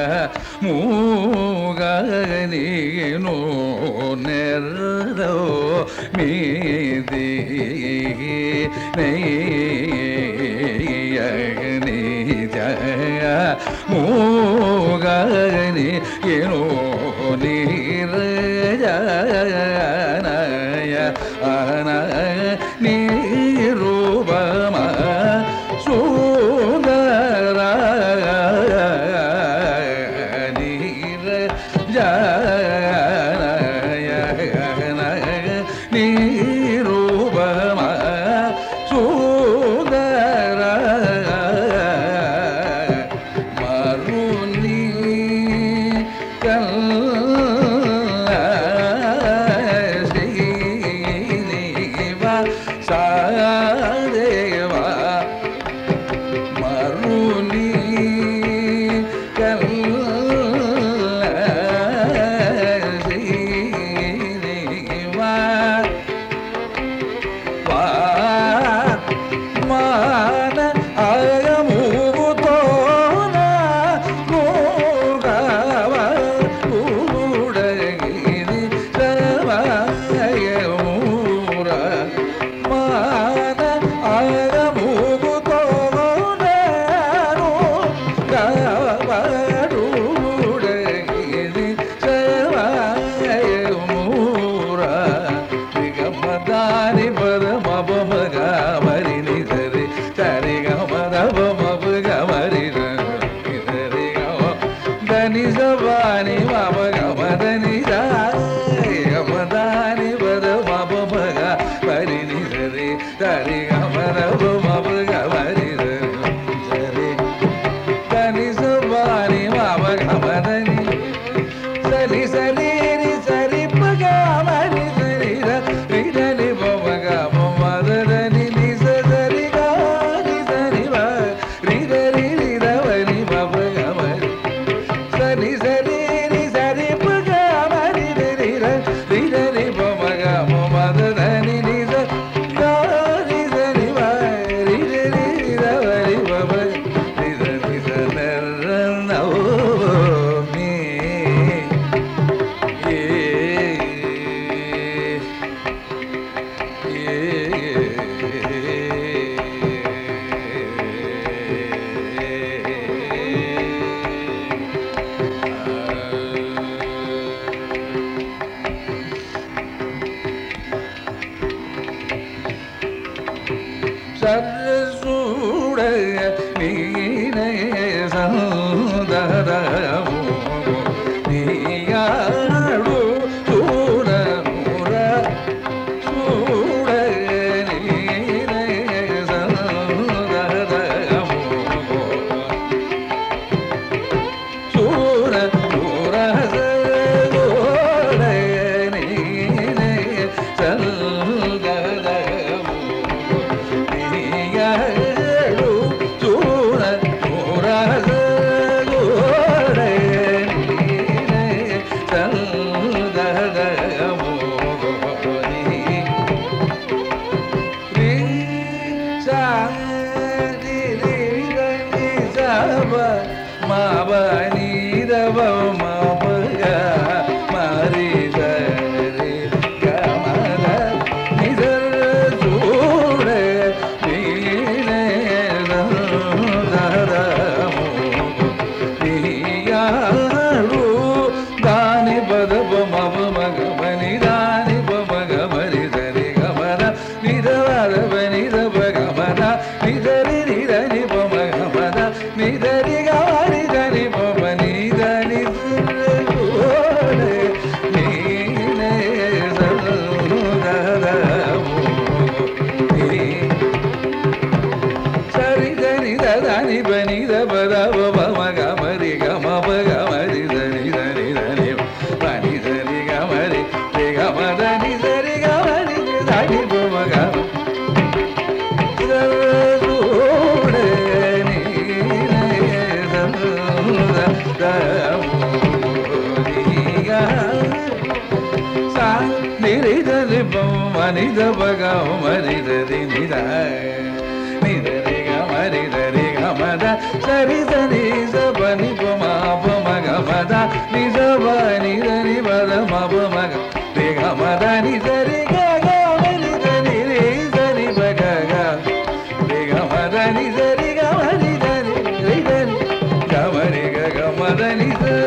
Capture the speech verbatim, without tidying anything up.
ಮೂಗನೀನು ನೆರದೋ ಮೀದಿ ನೈಯಗನಿ ಜಯ ಮೂಗನಿ ಏನೋ ನೀರ ಜನಯ ಅನ ನೀರೂಪಮ ಸುಂದರ ನೀರ ಜನಯ ನೀರೂಪಮ ಸುಂದರ ಮರುನಿ ಕಲ್ಲ ಶ್ರೀನಿವ ಸಾದೇವ ಮರುನಿ ಕಲ್ಲ ಶ್ರೀನಿವ ಮಾನ ಅಯಮೂತೋನ ಮೂಗವ ಕೂಡಗಿರಿ ಸಮಯಮೂರ ಮಾನ ಅಯಮೂತೋನ ಮೂಗವಡಗಿರಿ ಸಮಯಮೂರ ನಿಗಮದಾನಿ ಪದ ಮಪ ಮಗ ಮರಿ ನಿಧರಿ ಸರಿ ಗಮದ ಮಪ ಗಮರಿ ನಿಧರಿ ಗಮ ಧನಿ ಸವಾನಿ ಮಪ ಗಮದನಿ ಗಮದಾನಿ ಪದ ಮಪ ಮಗ ಮರಿ ನಿಧರಿ ಸರಿ ಗಮದ ಮಪ ಗಮರಿ ಸರಿ ಧನಿ ಸವಾನಿ ಮಪ ಗಮದನಿ ಸರಿ ಸರಿ ಸರಿ ಪಗ ಮರಿ ಸರಿ ರಿಧನಿ ಮಗ ಮದನಿ ನಿಸ ಸರಿ ಗಾನಿ ಸರಿ ವ ರಿಧರಿ ರಿಧವನಿ ಮಪ ಗಮರಿ ಸರಿ ಸರಿ ಸರಿ ಪಗ ಮರಿ ರಿ ರಿಧನಿ ಮಗ ಮದನಿ ನಿಸ ಗಾನಿ ಸರಿ ವ ರಿಧರಿ ರಿಧವನಿ ಮಪ ರಿಧನಿ ಸನರನೌಮಿ சரசூடைய நீனே சந்தரமோ நீயாடு சூரமுர சூடைய நீனே சந்தரமோ சூர சூரசூடைய நீனே சந்தரமோ நீயாடு சூர சூரசூடைய நீனே சந்தரமோ ரி சாதி ரி ரி சப மப நீதவ மப மரி சரி கமல நிதர் சூட நீனே சந்தரமோ நீயாடு தானி பதப மப மக மணி தானி பமக மரி சரி கமன நிதவரப நிதப கமன நிதரி நிதனி பமக மன நிதரி கமரி தனி பம நிதனி சூட நீனே சந்தரமோ சரி தனி தனி பனி தபத மக மரி கம பக மரி தனி தனி தனி பனி தனி கமரி கமதனி சரி கமரி தனி பமக சூட நீனே சந்தரமோ சா நிரிதரி மனித பக மரிதரி நித நிதரி கமரி தரி கமத சரி சரி சபனி பமா பமக దని